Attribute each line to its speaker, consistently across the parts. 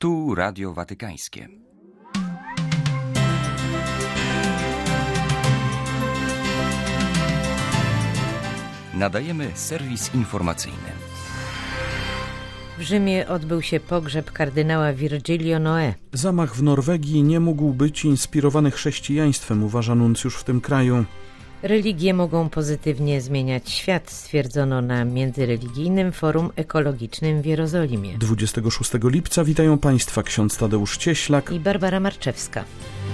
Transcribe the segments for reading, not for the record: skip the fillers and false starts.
Speaker 1: Tu Radio Watykańskie. Nadajemy serwis informacyjny.
Speaker 2: W Rzymie odbył się pogrzeb kardynała Virgilio Noé.
Speaker 3: Zamach w Norwegii nie mógł być inspirowany chrześcijaństwem, uważa nuncjusz w tym kraju.
Speaker 2: Religie mogą pozytywnie zmieniać świat, stwierdzono na Międzyreligijnym Forum Ekologicznym w Jerozolimie.
Speaker 3: 26 lipca witają Państwa ksiądz Tadeusz Cieślak
Speaker 2: i Barbara Marczewska.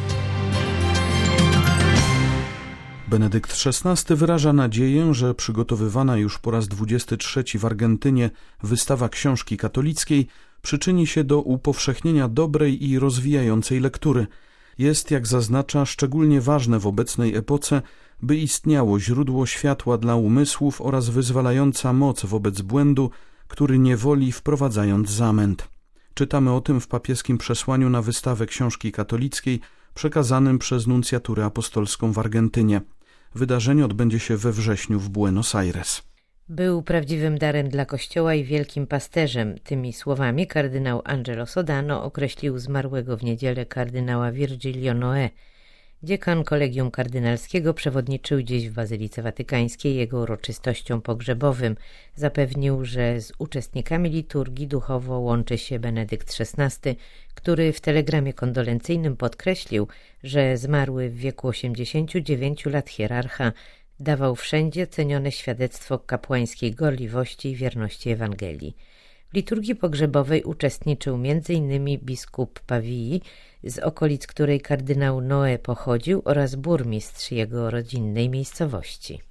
Speaker 3: Benedykt XVI wyraża nadzieję, że przygotowywana już po raz 23 w Argentynie wystawa książki katolickiej przyczyni się do upowszechnienia dobrej i rozwijającej lektury. Jest, jak zaznacza, szczególnie ważne w obecnej epoce, by istniało źródło światła dla umysłów oraz wyzwalająca moc wobec błędu, który niewoli wprowadzając zamęt. Czytamy o tym w papieskim przesłaniu na wystawę książki katolickiej przekazanym przez nuncjaturę apostolską w Argentynie. Wydarzenie odbędzie się we wrześniu w Buenos Aires.
Speaker 2: Był prawdziwym darem dla Kościoła i wielkim pasterzem. Tymi słowami kardynał Angelo Sodano określił zmarłego w niedzielę kardynała Virgilio Noé. Dziekan Kolegium Kardynalskiego przewodniczył dziś w Bazylice Watykańskiej jego uroczystościom pogrzebowym. Zapewnił, że z uczestnikami liturgii duchowo łączy się Benedykt XVI, który w telegramie kondolencyjnym podkreślił, że zmarły w wieku 89 lat hierarcha dawał wszędzie cenione świadectwo kapłańskiej gorliwości i wierności Ewangelii. W liturgii pogrzebowej uczestniczył m.in. biskup Pawii, z okolic której kardynał Noé pochodził, oraz burmistrz jego rodzinnej miejscowości.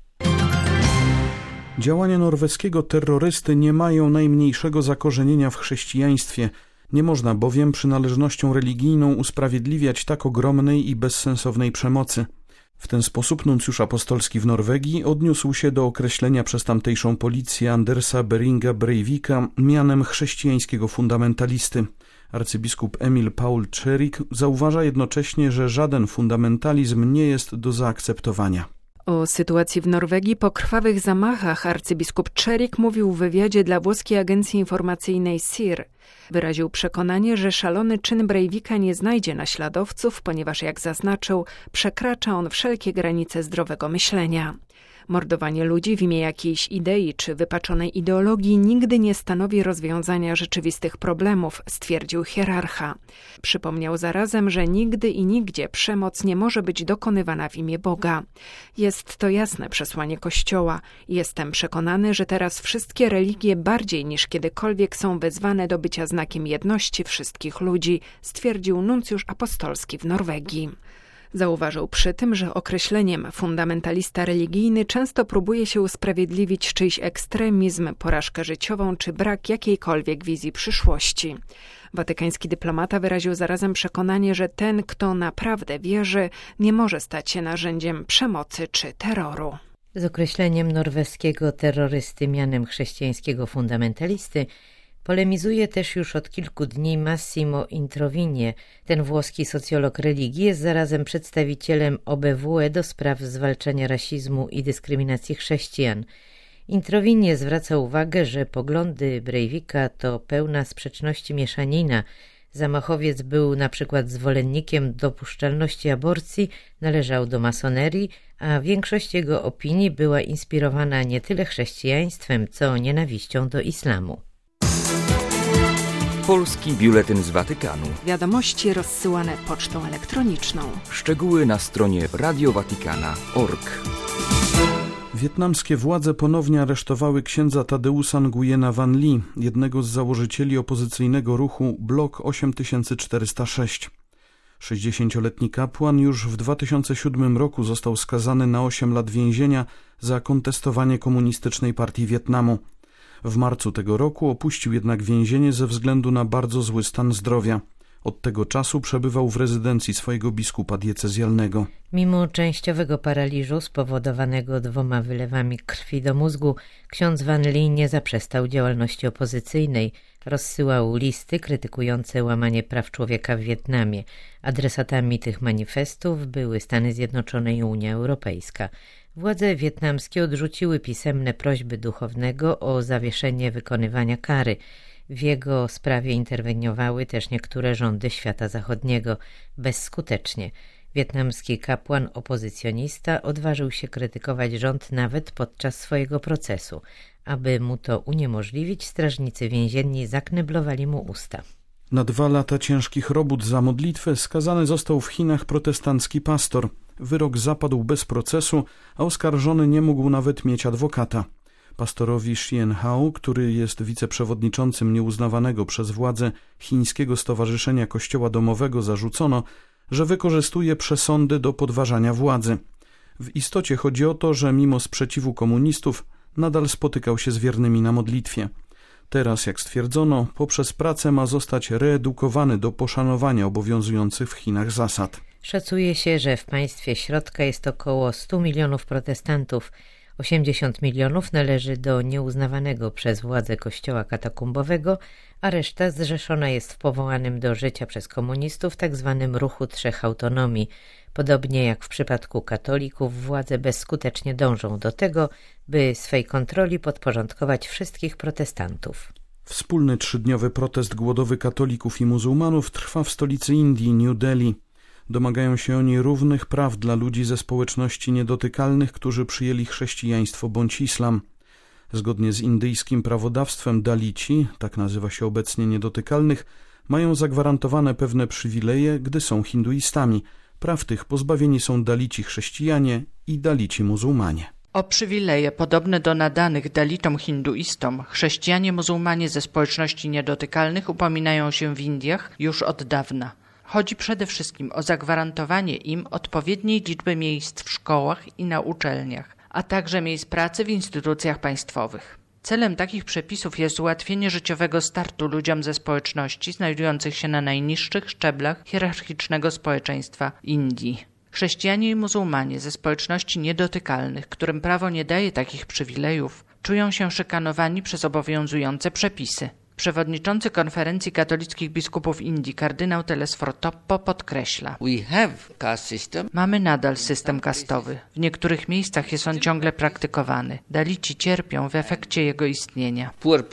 Speaker 3: Działania norweskiego terrorysty nie mają najmniejszego zakorzenienia w chrześcijaństwie. Nie można bowiem przynależnością religijną usprawiedliwiać tak ogromnej i bezsensownej przemocy. W ten sposób nuncjusz apostolski w Norwegii odniósł się do określenia przez tamtejszą policję Andersa Behringa Breivika mianem chrześcijańskiego fundamentalisty. Arcybiskup Emil Paul Czerik zauważa jednocześnie, że żaden fundamentalizm nie jest do zaakceptowania.
Speaker 4: O sytuacji w Norwegii po krwawych zamachach arcybiskup Czerik mówił w wywiadzie dla włoskiej agencji informacyjnej SIR. Wyraził przekonanie, że szalony czyn Breivika nie znajdzie naśladowców, ponieważ, jak zaznaczył, przekracza on wszelkie granice zdrowego myślenia. Mordowanie ludzi w imię jakiejś idei czy wypaczonej ideologii nigdy nie stanowi rozwiązania rzeczywistych problemów, stwierdził hierarcha. Przypomniał zarazem, że nigdy i nigdzie przemoc nie może być dokonywana w imię Boga. Jest to jasne przesłanie Kościoła. Jestem przekonany, że teraz wszystkie religie bardziej niż kiedykolwiek są wezwane do bycia znakiem jedności wszystkich ludzi, stwierdził nuncjusz apostolski w Norwegii. Zauważył przy tym, że określeniem fundamentalista religijny często próbuje się usprawiedliwić czyjś ekstremizm, porażkę życiową czy brak jakiejkolwiek wizji przyszłości. Watykański dyplomata wyraził zarazem przekonanie, że ten, kto naprawdę wierzy, nie może stać się narzędziem przemocy czy terroru.
Speaker 2: Z określeniem norweskiego terrorysty mianem chrześcijańskiego fundamentalisty polemizuje też już od kilku dni Massimo Introvigne. Ten włoski socjolog religii jest zarazem przedstawicielem OBWE do spraw zwalczania rasizmu i dyskryminacji chrześcijan. Introvigne zwraca uwagę, że poglądy Breivika to pełna sprzeczności mieszanina. Zamachowiec był na przykład zwolennikiem dopuszczalności aborcji, należał do masonerii, a większość jego opinii była inspirowana nie tyle chrześcijaństwem, co nienawiścią do islamu.
Speaker 1: Polski biuletyn z Watykanu.
Speaker 4: Wiadomości rozsyłane pocztą elektroniczną.
Speaker 1: Szczegóły na stronie radiowatikana.org.
Speaker 3: Wietnamskie władze ponownie aresztowały księdza Tadeusa Nguyena Van Ly, jednego z założycieli opozycyjnego ruchu Blok 8406. 60-letni kapłan już w 2007 roku został skazany na 8 lat więzienia za kontestowanie komunistycznej partii Wietnamu. W marcu tego roku opuścił jednak więzienie ze względu na bardzo zły stan zdrowia. Od tego czasu przebywał w rezydencji swojego biskupa diecezjalnego.
Speaker 2: Mimo częściowego paraliżu spowodowanego 2 wylewami krwi do mózgu, ksiądz Van Ly nie zaprzestał działalności opozycyjnej. Rozsyłał listy krytykujące łamanie praw człowieka w Wietnamie. Adresatami tych manifestów były Stany Zjednoczone i Unia Europejska. Władze wietnamskie odrzuciły pisemne prośby duchownego o zawieszenie wykonywania kary. W jego sprawie interweniowały też niektóre rządy świata zachodniego bezskutecznie. Wietnamski kapłan opozycjonista odważył się krytykować rząd nawet podczas swojego procesu. Aby mu to uniemożliwić, strażnicy więzienni zakneblowali mu usta.
Speaker 3: Na 2 lata ciężkich robót za modlitwę skazany został w Chinach protestancki pastor. Wyrok zapadł bez procesu, a oskarżony nie mógł nawet mieć adwokata. Pastorowi Xian Hao, który jest wiceprzewodniczącym nieuznawanego przez władze Chińskiego Stowarzyszenia Kościoła Domowego, zarzucono, że wykorzystuje przesądy do podważania władzy. W istocie chodzi o to, że mimo sprzeciwu komunistów nadal spotykał się z wiernymi na modlitwie. Teraz, jak stwierdzono, poprzez pracę ma zostać reedukowany do poszanowania obowiązujących w Chinach zasad.
Speaker 2: Szacuje się, że w państwie środka jest około 100 milionów protestantów. 80 milionów należy do nieuznawanego przez władze kościoła katakumbowego, a reszta zrzeszona jest w powołanym do życia przez komunistów tzw. Ruchu Trzech Autonomii. Podobnie jak w przypadku katolików, władze bezskutecznie dążą do tego, by swej kontroli podporządkować wszystkich protestantów.
Speaker 3: Wspólny 3-dniowy protest głodowy katolików i muzułmanów trwa w stolicy Indii, New Delhi. Domagają się oni równych praw dla ludzi ze społeczności niedotykalnych, którzy przyjęli chrześcijaństwo bądź islam. Zgodnie z indyjskim prawodawstwem Dalici, tak nazywa się obecnie niedotykalnych, mają zagwarantowane pewne przywileje, gdy są hinduistami. Praw tych pozbawieni są Dalici chrześcijanie i Dalici muzułmanie.
Speaker 5: O przywileje podobne do nadanych Dalitom hinduistom chrześcijanie muzułmanie ze społeczności niedotykalnych upominają się w Indiach już od dawna. Chodzi przede wszystkim o zagwarantowanie im odpowiedniej liczby miejsc w szkołach i na uczelniach, a także miejsc pracy w instytucjach państwowych. Celem takich przepisów jest ułatwienie życiowego startu ludziom ze społeczności znajdujących się na najniższych szczeblach hierarchicznego społeczeństwa Indii. Chrześcijanie i muzułmanie ze społeczności niedotykalnych, którym prawo nie daje takich przywilejów, czują się szykanowani przez obowiązujące przepisy. Przewodniczący Konferencji Katolickich Biskupów Indii kardynał Telesforo Toppo podkreśla: Mamy nadal system kastowy. W niektórych miejscach jest on ciągle praktykowany. Dalici cierpią w efekcie jego istnienia.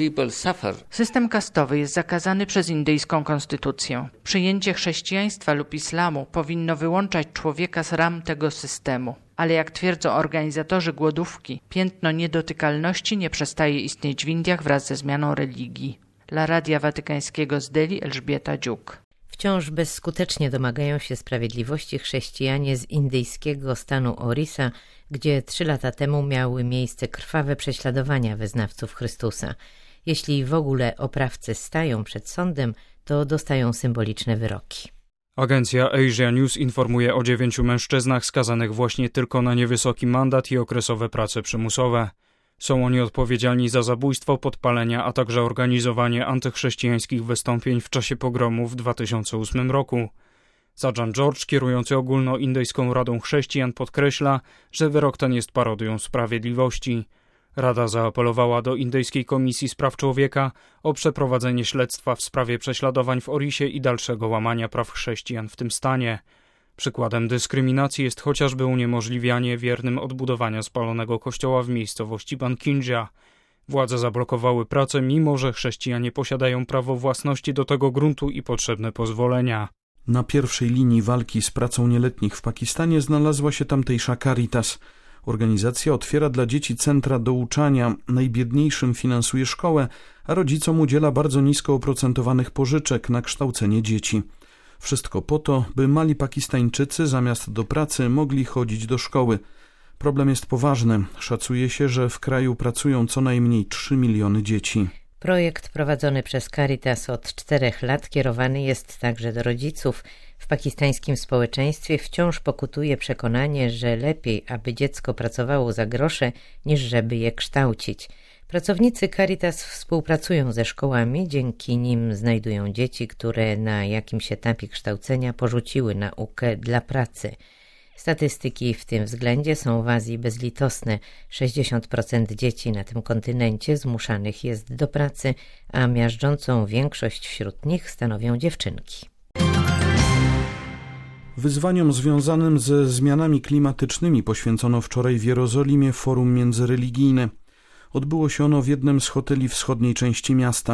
Speaker 5: System kastowy jest zakazany przez indyjską konstytucję. Przyjęcie chrześcijaństwa lub islamu powinno wyłączać człowieka z ram tego systemu. Ale jak twierdzą organizatorzy głodówki, piętno niedotykalności nie przestaje istnieć w Indiach wraz ze zmianą religii. Dla Radia Watykańskiego z Delhi Elżbieta Dziuk.
Speaker 2: Wciąż bezskutecznie domagają się sprawiedliwości chrześcijanie z indyjskiego stanu Orissa, gdzie 3 lata temu miały miejsce krwawe prześladowania wyznawców Chrystusa. Jeśli w ogóle oprawcy stają przed sądem, to dostają symboliczne wyroki.
Speaker 6: Agencja Asia News informuje o 9 mężczyznach skazanych właśnie tylko na niewysoki mandat i okresowe prace przymusowe. Są oni odpowiedzialni za zabójstwo, podpalenia, a także organizowanie antychrześcijańskich wystąpień w czasie pogromu w 2008 roku. Sergeant George, kierujący ogólnoindyjską Radą Chrześcijan, podkreśla, że wyrok ten jest parodią sprawiedliwości. Rada zaapelowała do Indyjskiej Komisji Spraw Człowieka o przeprowadzenie śledztwa w sprawie prześladowań w Orissie i dalszego łamania praw chrześcijan w tym stanie. Przykładem dyskryminacji jest chociażby uniemożliwianie wiernym odbudowania spalonego kościoła w miejscowości Bankinja. Władze zablokowały pracę, mimo że chrześcijanie posiadają prawo własności do tego gruntu i potrzebne pozwolenia.
Speaker 3: Na pierwszej linii walki z pracą nieletnich w Pakistanie znalazła się tamtejsza Caritas. Organizacja otwiera dla dzieci centra douczania, najbiedniejszym finansuje szkołę, a rodzicom udziela bardzo nisko oprocentowanych pożyczek na kształcenie dzieci. Wszystko po to, by mali Pakistańczycy zamiast do pracy mogli chodzić do szkoły. Problem jest poważny. Szacuje się, że w kraju pracują co najmniej 3 miliony dzieci.
Speaker 2: Projekt prowadzony przez Caritas od 4 lat kierowany jest także do rodziców. W pakistańskim społeczeństwie wciąż pokutuje przekonanie, że lepiej, aby dziecko pracowało za grosze, niż żeby je kształcić. Pracownicy Caritas współpracują ze szkołami, dzięki nim znajdują dzieci, które na jakimś etapie kształcenia porzuciły naukę dla pracy. Statystyki w tym względzie są w Azji bezlitosne. 60% dzieci na tym kontynencie zmuszanych jest do pracy, a miażdżącą większość wśród nich stanowią dziewczynki.
Speaker 3: Wyzwaniom związanym ze zmianami klimatycznymi poświęcono wczoraj w Jerozolimie forum międzyreligijne. Odbyło się ono w jednym z hoteli wschodniej części miasta.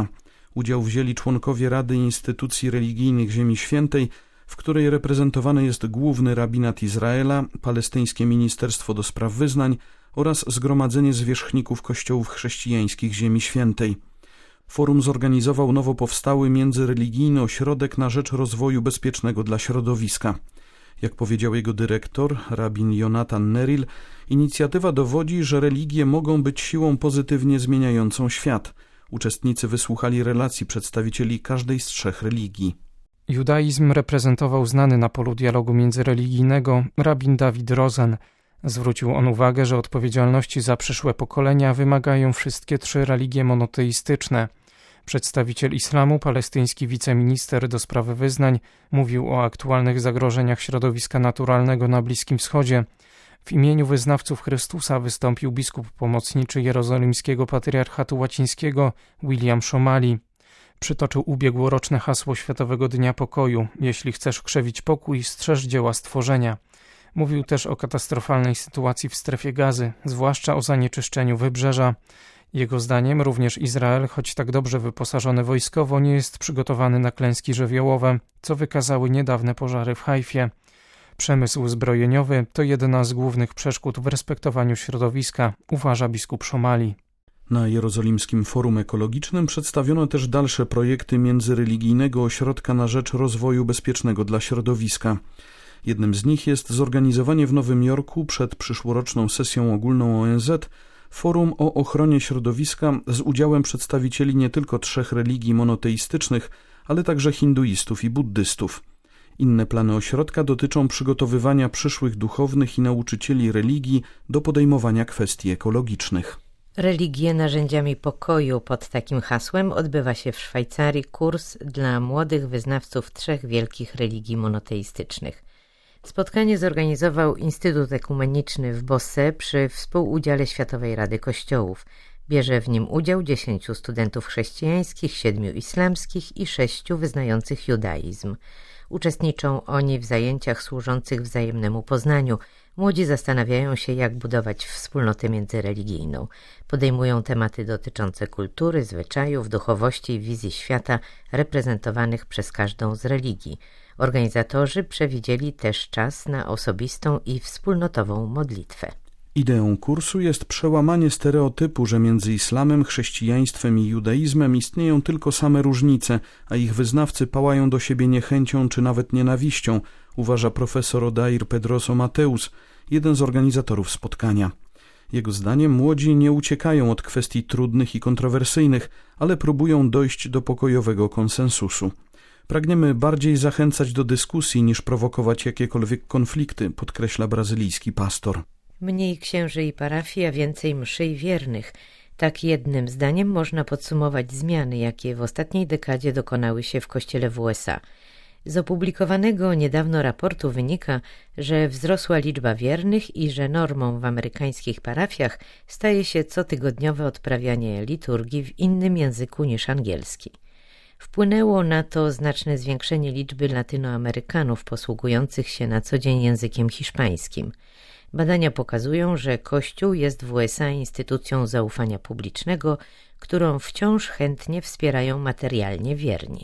Speaker 3: Udział wzięli członkowie Rady Instytucji Religijnych Ziemi Świętej, w której reprezentowany jest główny rabinat Izraela, Palestyńskie Ministerstwo do Spraw Wyznań oraz Zgromadzenie Zwierzchników Kościołów Chrześcijańskich Ziemi Świętej. Forum zorganizował nowo powstały międzyreligijny ośrodek na rzecz rozwoju bezpiecznego dla środowiska. Jak powiedział jego dyrektor, rabin Jonathan Neril, inicjatywa dowodzi, że religie mogą być siłą pozytywnie zmieniającą świat. Uczestnicy wysłuchali relacji przedstawicieli każdej z 3 religii.
Speaker 6: Judaizm reprezentował znany na polu dialogu międzyreligijnego rabin David Rosen. Zwrócił on uwagę, że odpowiedzialności za przyszłe pokolenia wymagają wszystkie 3 religie monoteistyczne. Przedstawiciel islamu, palestyński wiceminister do spraw wyznań, mówił o aktualnych zagrożeniach środowiska naturalnego na Bliskim Wschodzie. W imieniu wyznawców Chrystusa wystąpił biskup pomocniczy jerozolimskiego patriarchatu łacińskiego William Szomali. Przytoczył ubiegłoroczne hasło Światowego Dnia Pokoju: jeśli chcesz krzewić pokój, strzeż dzieła stworzenia. Mówił też o katastrofalnej sytuacji w strefie Gazy, zwłaszcza o zanieczyszczeniu wybrzeża. Jego zdaniem również Izrael, choć tak dobrze wyposażony wojskowo, nie jest przygotowany na klęski żywiołowe, co wykazały niedawne pożary w Hajfie. Przemysł zbrojeniowy to jedna z głównych przeszkód w respektowaniu środowiska, uważa biskup Szomali.
Speaker 3: Na Jerozolimskim Forum Ekologicznym przedstawiono też dalsze projekty międzyreligijnego ośrodka na rzecz rozwoju bezpiecznego dla środowiska. Jednym z nich jest zorganizowanie w Nowym Jorku przed przyszłoroczną sesją ogólną ONZ forum o ochronie środowiska z udziałem przedstawicieli nie tylko 3 religii monoteistycznych, ale także hinduistów i buddystów. Inne plany ośrodka dotyczą przygotowywania przyszłych duchownych i nauczycieli religii do podejmowania kwestii ekologicznych.
Speaker 2: Religie narzędziami pokoju. Pod takim hasłem odbywa się w Szwajcarii kurs dla młodych wyznawców 3 wielkich religii monoteistycznych. Spotkanie zorganizował Instytut Ekumeniczny w Bosse przy współudziale Światowej Rady Kościołów. Bierze w nim udział 10 studentów chrześcijańskich, 7 islamskich i 6 wyznających judaizm. Uczestniczą oni w zajęciach służących wzajemnemu poznaniu. Młodzi zastanawiają się, jak budować wspólnotę międzyreligijną. Podejmują tematy dotyczące kultury, zwyczajów, duchowości i wizji świata reprezentowanych przez każdą z religii. Organizatorzy przewidzieli też czas na osobistą i wspólnotową modlitwę.
Speaker 3: Ideą kursu jest przełamanie stereotypu, że między islamem, chrześcijaństwem i judaizmem istnieją tylko same różnice, a ich wyznawcy pałają do siebie niechęcią czy nawet nienawiścią, uważa profesor Odair Pedroso Mateus, jeden z organizatorów spotkania. Jego zdaniem młodzi nie uciekają od kwestii trudnych i kontrowersyjnych, ale próbują dojść do pokojowego konsensusu. Pragniemy bardziej zachęcać do dyskusji niż prowokować jakiekolwiek konflikty, podkreśla brazylijski pastor.
Speaker 2: Mniej księży i parafii, a więcej mszy i wiernych. Tak jednym zdaniem można podsumować zmiany, jakie w ostatniej dekadzie dokonały się w Kościele w USA. Z opublikowanego niedawno raportu wynika, że wzrosła liczba wiernych i że normą w amerykańskich parafiach staje się cotygodniowe odprawianie liturgii w innym języku niż angielski. Wpłynęło na to znaczne zwiększenie liczby Latynoamerykanów posługujących się na co dzień językiem hiszpańskim. Badania pokazują, że Kościół jest w USA instytucją zaufania publicznego, którą wciąż chętnie wspierają materialnie wierni.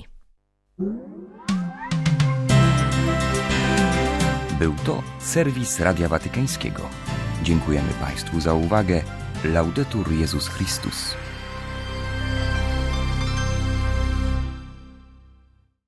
Speaker 1: Był to serwis Radia Watykańskiego. Dziękujemy Państwu za uwagę. Laudetur Jezus Chrystus.